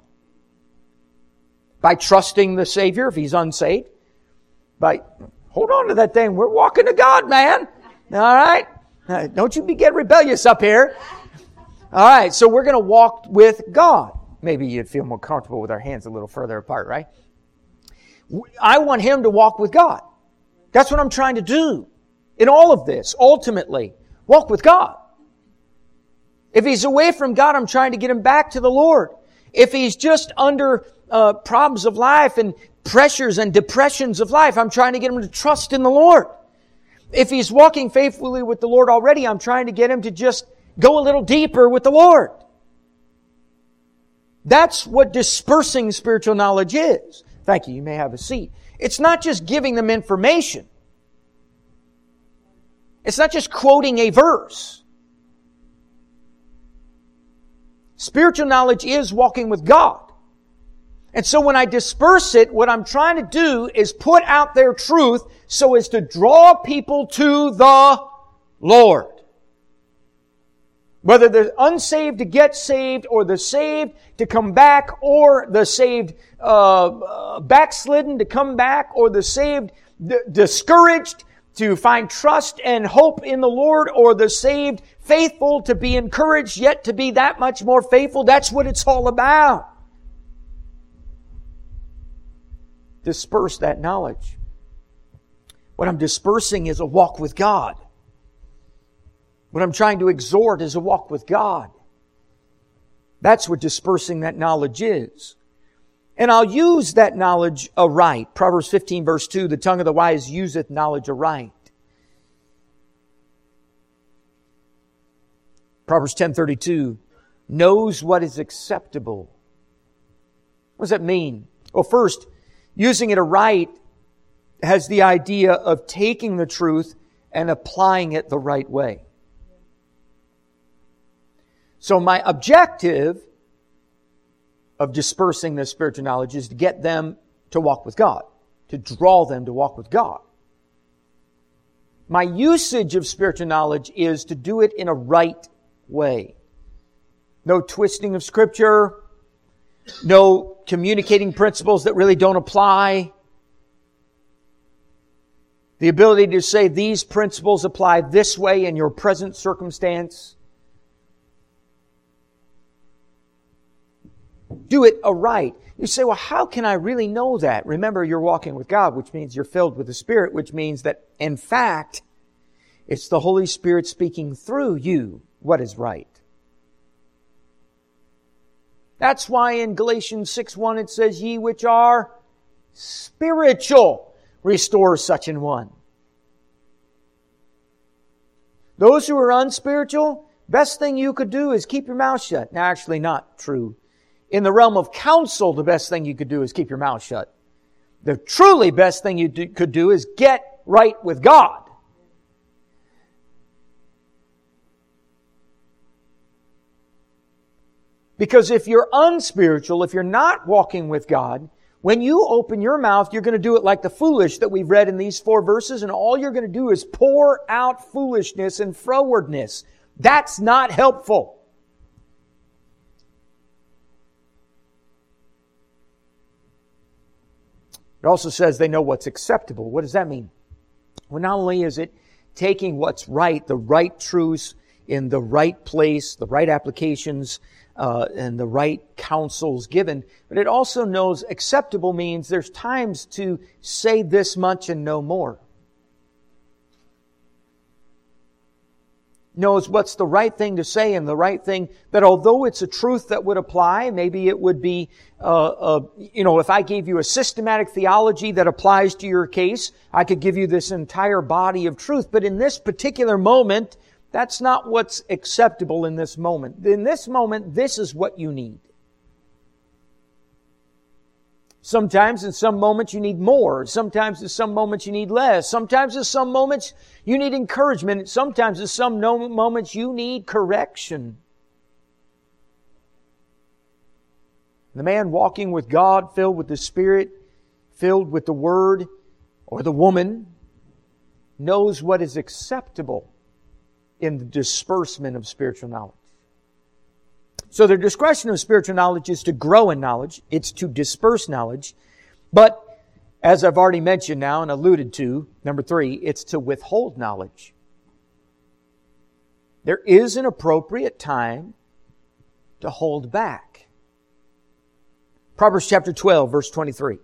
By trusting the Savior if he's unsaved. By, hold on to that thing. We're walking to God, man. All right? Don't you be get rebellious up here. All right, so we're going to walk with God. Maybe you'd feel more comfortable with our hands a little further apart, right? I want him to walk with God. That's what I'm trying to do in all of this, ultimately. Walk with God. If he's away from God, I'm trying to get him back to the Lord. If he's just under uh, problems of life and pressures and depressions of life, I'm trying to get him to trust in the Lord. If he's walking faithfully with the Lord already, I'm trying to get him to just go a little deeper with the Lord. That's what dispersing spiritual knowledge is. Thank you. You may have a seat. It's not just giving them information. It's not just quoting a verse. Spiritual knowledge is walking with God. And so when I disperse it, what I'm trying to do is put out their truth so as to draw people to the Lord. Whether they're unsaved to get saved, or the saved to come back, or the saved uh, backslidden to come back, or the saved d- discouraged to find trust and hope in the Lord, or the saved faithful to be encouraged yet to be that much more faithful. That's what it's all about. disperse that knowledge. What I'm dispersing is a walk with God. What I'm trying to exhort is a walk with God. That's what dispersing that knowledge is. And I'll use that knowledge aright. Proverbs fifteen verse two, the tongue of the wise useth knowledge aright. Proverbs ten thirty-two, knows what is acceptable. What does that mean? Well, first, using it aright has the idea of taking the truth and applying it the right way. So my objective of dispersing this spiritual knowledge is to get them to walk with God, to draw them to walk with God. My usage of spiritual knowledge is to do it in a right way. No twisting of Scripture, no communicating principles that really don't apply. The ability to say these principles apply this way in your present circumstance. Do it aright. You say, well, how can I really know that? Remember, you're walking with God, which means you're filled with the Spirit, which means that, in fact, it's the Holy Spirit speaking through you what is right. That's why in Galatians six one it says, ye which are spiritual, restore such an one. Those who are unspiritual, best thing you could do is keep your mouth shut. Now, actually not true. In the realm of counsel, the best thing you could do is keep your mouth shut. The truly best thing you do, could do is get right with God. Because if you're unspiritual, if you're not walking with God, when you open your mouth, you're going to do it like the foolish that we've read in these four verses, and all you're going to do is pour out foolishness and frowardness. That's not helpful. It also says they know what's acceptable. What does that mean? Well, not only is it taking what's right, the right truths in the right place, the right applications, uh, and the right counsels given, but it also knows acceptable means there's times to say this much and no more. Knows what's the right thing to say and the right thing that although it's a truth that would apply, maybe it would be, uh, uh, you know, if I gave you a systematic theology that applies to your case, I could give you this entire body of truth. But in this particular moment, that's not what's acceptable in this moment. In this moment, this is what you need. Sometimes in some moments you need more. Sometimes in some moments you need less. Sometimes in some moments you need encouragement. Sometimes in some moments you need correction. The man walking with God, filled with the Spirit, filled with the Word, or the woman, knows what is acceptable in the disbursement of spiritual knowledge. So the discretion of spiritual knowledge is to grow in knowledge. It's to disperse knowledge. But, as I've already mentioned now and alluded to, number three, it's to withhold knowledge. There is an appropriate time to hold back. Proverbs chapter twelve, verse twenty-three.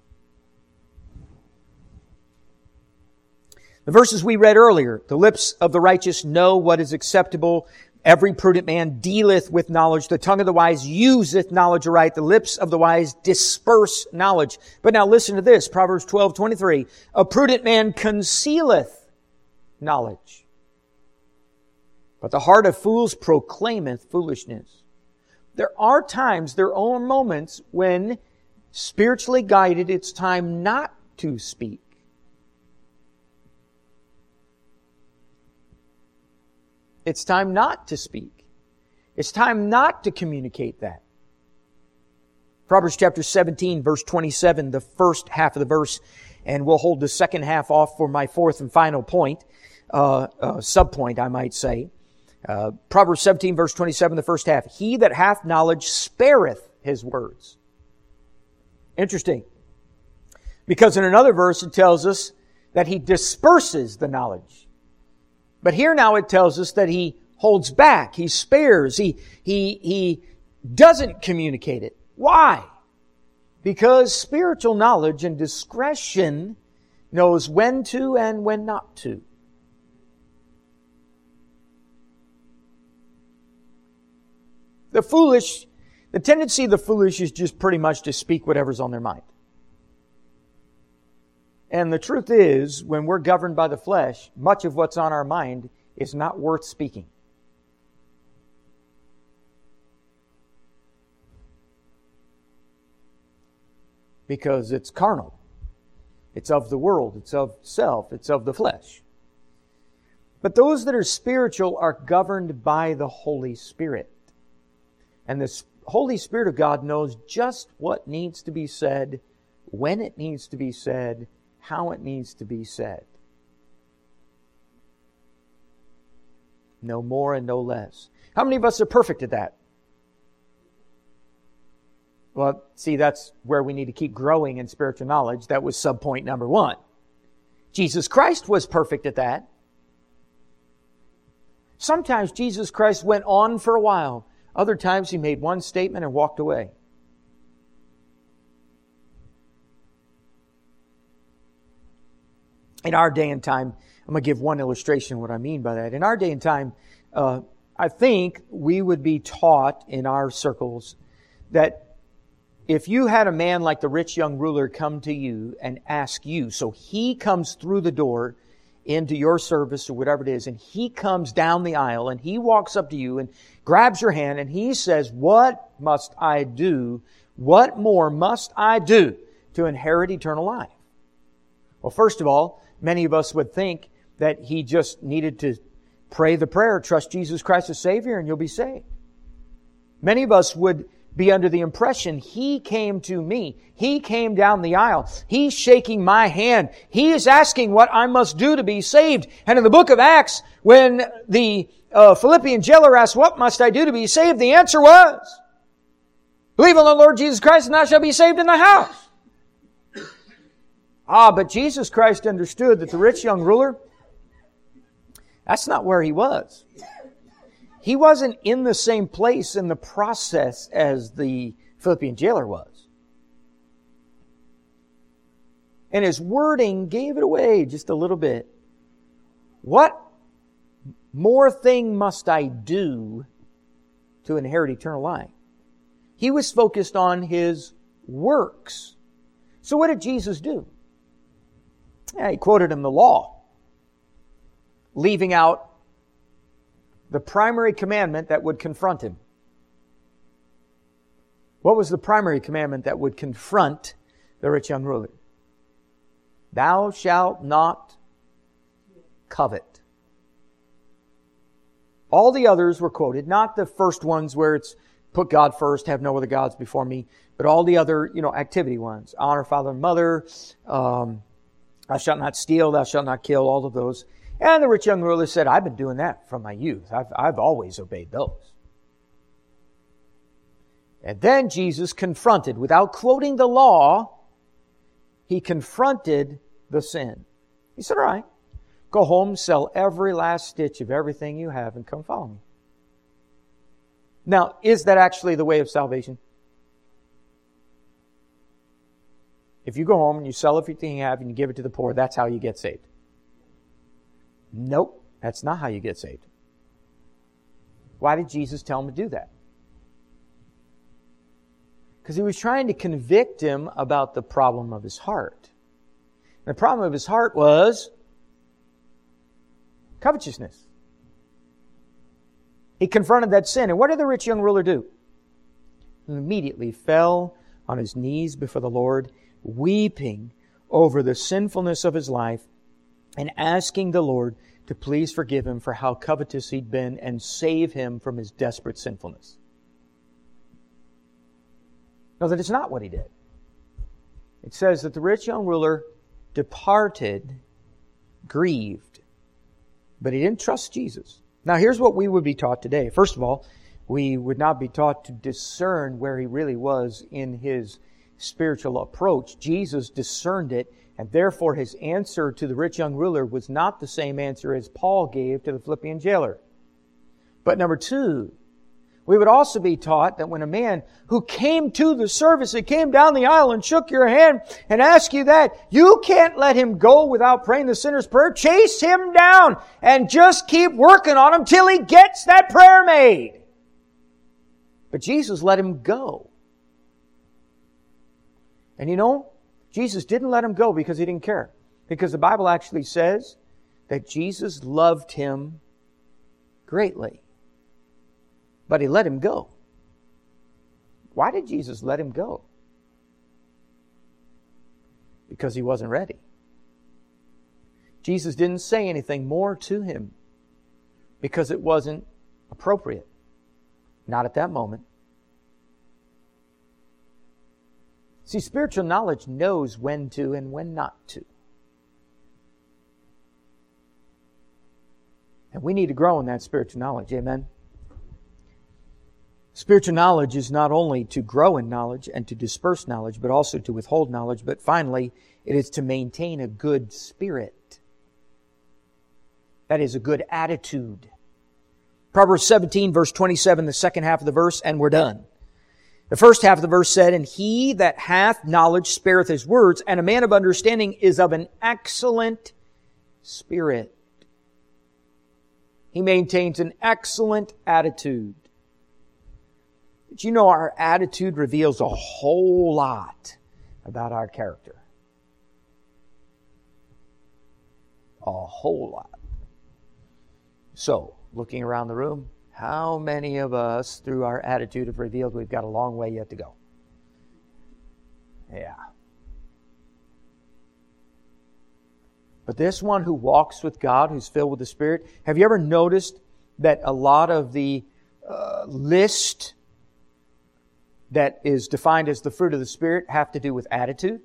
The verses we read earlier, the lips of the righteous know what is acceptable. Every prudent man dealeth with knowledge. The tongue of the wise useth knowledge aright. The lips of the wise disperse knowledge. But now listen to this, Proverbs twelve twenty-three. A prudent man concealeth knowledge, but the heart of fools proclaimeth foolishness. There are times, there are moments when, spiritually guided, it's time not to speak. It's time not to speak. It's time not to communicate that. Proverbs chapter seventeen, verse twenty-seven, the first half of the verse, and we'll hold the second half off for my fourth and final point, uh, uh subpoint, I might say. Uh, Proverbs seventeen, verse twenty-seven, the first half. He that hath knowledge spareth his words. Interesting. Because in another verse it tells us that he disperses the knowledge. But here now it tells us that he holds back, he spares, he, he, he doesn't communicate it. Why? Because spiritual knowledge and discretion knows when to and when not to. The foolish, the tendency of the foolish is just pretty much to speak whatever's on their mind. And the truth is, when we're governed by the flesh, much of what's on our mind is not worth speaking. Because it's carnal. It's of the world. It's of self. It's of the flesh. But those that are spiritual are governed by the Holy Spirit. And the Holy Spirit of God knows just what needs to be said, when it needs to be said, how it needs to be said. No more and no less. How many of us are perfect at that? Well, see, that's where we need to keep growing in spiritual knowledge. That was subpoint number one. Jesus Christ was perfect at that. Sometimes Jesus Christ went on for a while. Other times He made one statement and walked away. In our day and time, I'm going to give one illustration of what I mean by that. In our day and time, uh, I think we would be taught in our circles that if you had a man like the rich young ruler come to you and ask you, so he comes through the door into your service or whatever it is, and he comes down the aisle and he walks up to you and grabs your hand and he says, "What must I do? What more must I do to inherit eternal life?" Well, first of all, many of us would think that he just needed to pray the prayer, trust Jesus Christ as Savior, and you'll be saved. Many of us would be under the impression, He came to me. He came down the aisle. He's shaking my hand. He is asking what I must do to be saved. And in the book of Acts, when the uh, Philippian jailer asked, "What must I do to be saved?" the answer was, "Believe on the Lord Jesus Christ and thou shalt be saved in thy house." Ah, but Jesus Christ understood that the rich young ruler, that's not where he was. He wasn't in the same place in the process as the Philippian jailer was. And his wording gave it away just a little bit. What more thing must I do to inherit eternal life? He was focused on his works. So what did Jesus do? Yeah, he quoted him the law, leaving out the primary commandment that would confront him. What was the primary commandment that would confront the rich young ruler? Thou shalt not covet. All the others were quoted, not the first ones where it's put God first, have no other gods before me, but all the other, you know, activity ones. Honor father and mother, um, thou shalt not steal, thou shalt not kill, all of those. And the rich young ruler said, "I've been doing that from my youth. I've, I've always obeyed those." And then Jesus confronted, without quoting the law, He confronted the sin. He said, "All right, go home, sell every last stitch of everything you have and come follow me." Now, is that actually the way of salvation? If you go home and you sell everything you have and you give it to the poor, that's how you get saved. Nope, that's not how you get saved. Why did Jesus tell him to do that? Because He was trying to convict him about the problem of his heart. And the problem of his heart was covetousness. He confronted that sin. And what did the rich young ruler do? He immediately fell on his knees before the Lord, weeping over the sinfulness of his life, and asking the Lord to please forgive him for how covetous he'd been and save him from his desperate sinfulness. No, that is not what he did. It says that the rich young ruler departed grieved, but he didn't trust Jesus. Now here's what we would be taught today. First of all, we would not be taught to discern where he really was in his spiritual approach. Jesus discerned it, and therefore his answer to the rich young ruler was not the same answer as Paul gave to the Philippian jailer. But number two, We would also be taught that when a man who came to the service and came down the aisle and shook your hand and asked you that, you can't let him go without praying the sinner's prayer. Chase him down and just keep working on him till he gets that prayer made. But Jesus let him go. And you know, Jesus didn't let him go because He didn't care. Because the Bible actually says that Jesus loved him greatly. But He let him go. Why did Jesus let him go? Because he wasn't ready. Jesus didn't say anything more to him because it wasn't appropriate. Not at that moment. See, spiritual knowledge knows when to and when not to. And we need to grow in that spiritual knowledge. Amen? Spiritual knowledge is not only to grow in knowledge and to disperse knowledge, but also to withhold knowledge. But finally, it is to maintain a good spirit. That is a good attitude. Proverbs seventeen, verse twenty-seven, the second half of the verse, and we're done. The first half of the verse said, "And he that hath knowledge spareth his words, and a man of understanding is of an excellent spirit." He maintains an excellent attitude. But you know, our attitude reveals a whole lot about our character. A whole lot. So, looking around the room, how many of us, through our attitude, have revealed we've got a long way yet to go? Yeah. But this one who walks with God, who's filled with the Spirit, have you ever noticed that a lot of the uh, list that is defined as the fruit of the Spirit have to do with attitude?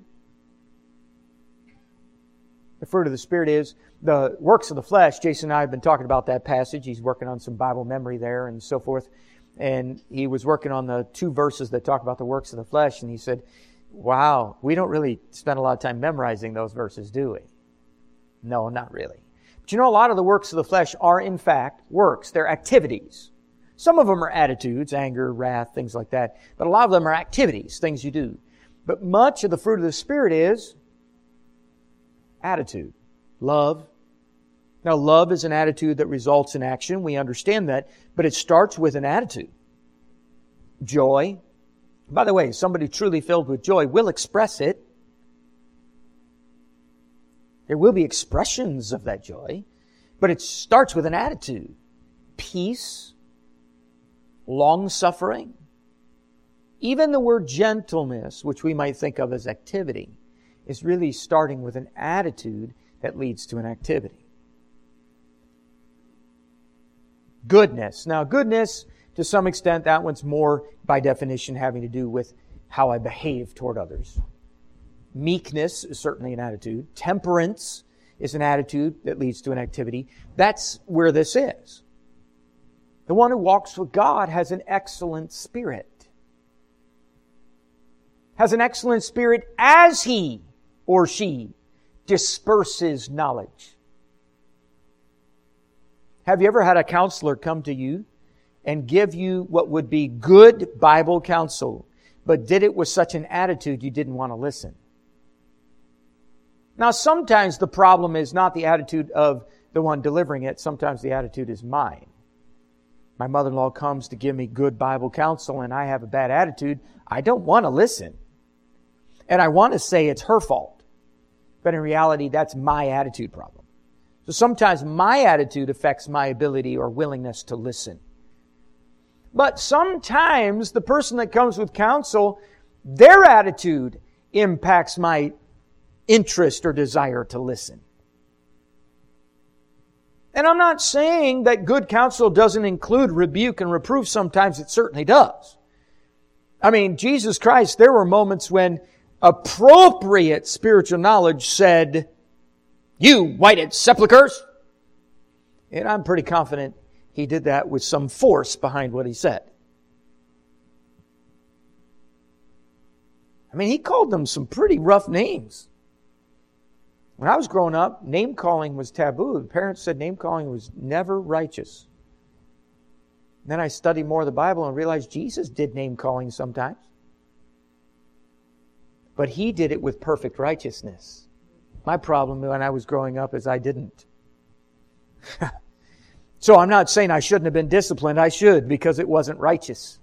The fruit of the Spirit is the works of the flesh. Jason and I have been talking about that passage. He's working on some Bible memory there and so forth. And he was working on the two verses that talk about the works of the flesh. And he said, wow, we don't really spend a lot of time memorizing those verses, do we? No, not really. But you know, a lot of the works of the flesh are in fact works. They're activities. Some of them are attitudes, anger, wrath, things like that. But a lot of them are activities, things you do. But much of the fruit of the Spirit is attitude, love. Now, love is an attitude that results in action. We understand that. But it starts with an attitude. Joy. By the way, somebody truly filled with joy will express it. There will be expressions of that joy. But it starts with an attitude. Peace. Long-suffering. Even the word gentleness, which we might think of as activity, is really starting with an attitude that leads to an activity. Goodness. Now, goodness, to some extent, that one's more, by definition, having to do with how I behave toward others. Meekness is certainly an attitude. Temperance is an attitude that leads to an activity. That's where this is. The one who walks with God has an excellent spirit. Has an excellent spirit as he or she disperses knowledge. Have you ever had a counselor come to you and give you what would be good Bible counsel, but did it with such an attitude you didn't want to listen? Now, sometimes the problem is not the attitude of the one delivering it. Sometimes the attitude is mine. My mother-in-law comes to give me good Bible counsel and I have a bad attitude. I don't want to listen. And I want to say it's her fault. But in reality, that's my attitude problem. So sometimes my attitude affects my ability or willingness to listen. But sometimes the person that comes with counsel, their attitude impacts my interest or desire to listen. And I'm not saying that good counsel doesn't include rebuke and reproof. Sometimes it certainly does. I mean, Jesus Christ, there were moments when appropriate spiritual knowledge said, "You whited sepulchres." And I'm pretty confident He did that with some force behind what He said. I mean, He called them some pretty rough names. When I was growing up, name-calling was taboo. The parents said name-calling was never righteous. Then I studied more of the Bible and realized Jesus did name calling sometimes. But He did it with perfect righteousness. My problem when I was growing up is I didn't. So I'm not saying I shouldn't have been disciplined. I should, because it wasn't righteous.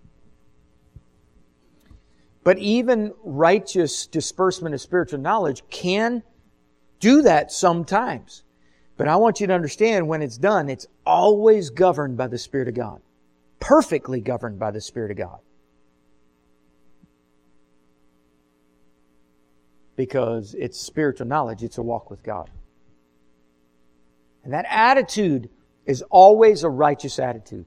But even righteous disbursement of spiritual knowledge can do that sometimes. But I want you to understand, when it's done, it's always governed by the Spirit of God. Perfectly governed by the Spirit of God. Because it's spiritual knowledge. It's a walk with God. And that attitude is always a righteous attitude.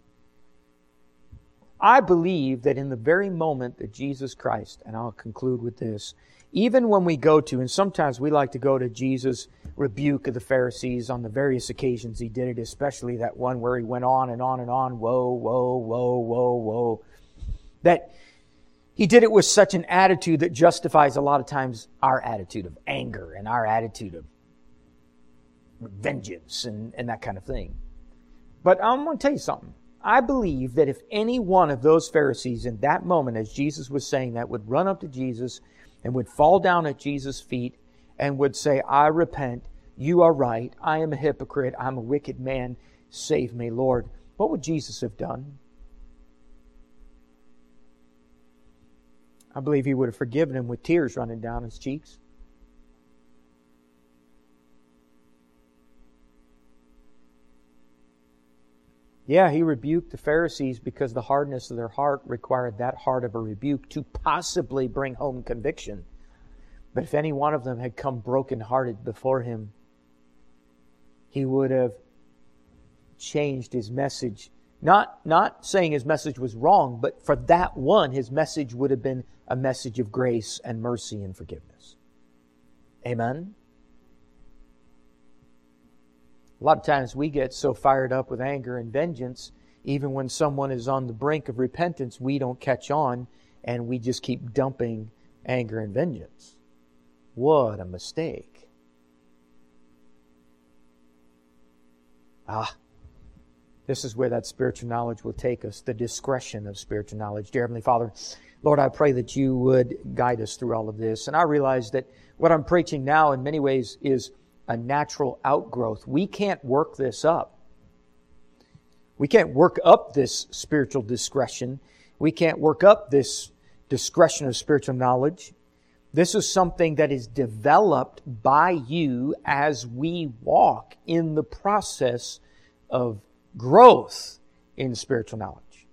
I believe that in the very moment that Jesus Christ, and I'll conclude with this, even when we go to, and sometimes we like to go to Jesus' rebuke of the Pharisees on the various occasions He did it, especially that one where He went on and on and on, whoa, whoa, whoa, whoa, whoa, that He did it with such an attitude that justifies a lot of times our attitude of anger and our attitude of vengeance and, and that kind of thing. But I'm going to tell you something. I believe that if any one of those Pharisees in that moment, as Jesus was saying that, would run up to Jesus and would fall down at Jesus' feet and would say, I repent, you are right, I am a hypocrite, I'm a wicked man, save me, Lord. What would Jesus have done? I believe He would have forgiven him with tears running down his cheeks. Yeah, He rebuked the Pharisees because the hardness of their heart required that hard of a rebuke to possibly bring home conviction. But if any one of them had come brokenhearted before Him, He would have changed His message. Not, not saying His message was wrong, but for that one, His message would have been a message of grace and mercy and forgiveness. Amen? A lot of times we get so fired up with anger and vengeance, even when someone is on the brink of repentance, we don't catch on and we just keep dumping anger and vengeance. What a mistake. Ah, this is where that spiritual knowledge will take us, the discretion of spiritual knowledge. Dear Heavenly Father, Lord, I pray that You would guide us through all of this. And I realize that what I'm preaching now in many ways is a natural outgrowth. We can't work this up. We can't work up this spiritual discretion. We can't work up this discretion of spiritual knowledge. This is something that is developed by You as we walk in the process of growth in spiritual knowledge.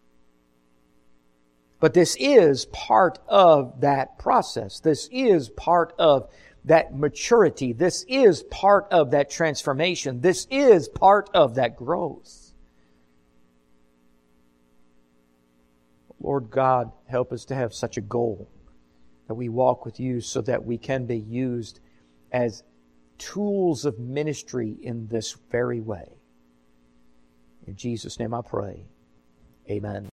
But this is part of that process. This is part of that maturity. This is part of that transformation. This is part of that growth. Lord God, help us to have such a goal that we walk with You so that we can be used as tools of ministry in this very way. In Jesus' name I pray. Amen.